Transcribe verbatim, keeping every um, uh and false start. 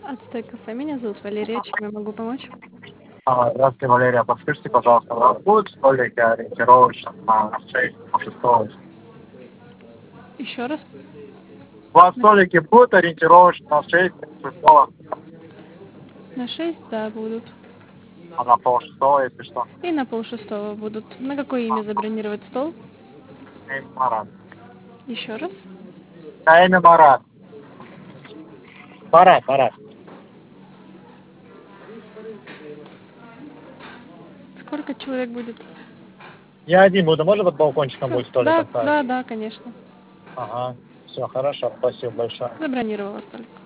Отстой кафе. Меня зовут Валерия. Чем я могу помочь? А, Здравствуйте, Валерия. Подскажите, пожалуйста, у вас будут столики ориентировочно на шесть по шестого? Еще раз. У вас столики будут ориентировочно на шесть по шестого, На шесть, да, будут. а на пол шестого, если что? И на полшестого будут. На какое имя забронировать стол? Имя Марат. Еще раз. А имя Марат. Марат, Марат. Сколько человек будет? Я один буду, можно под балкончиком Всё. будет столик Да, оставить? да, да, конечно. Ага, все, хорошо, спасибо большое. Забронировала столик.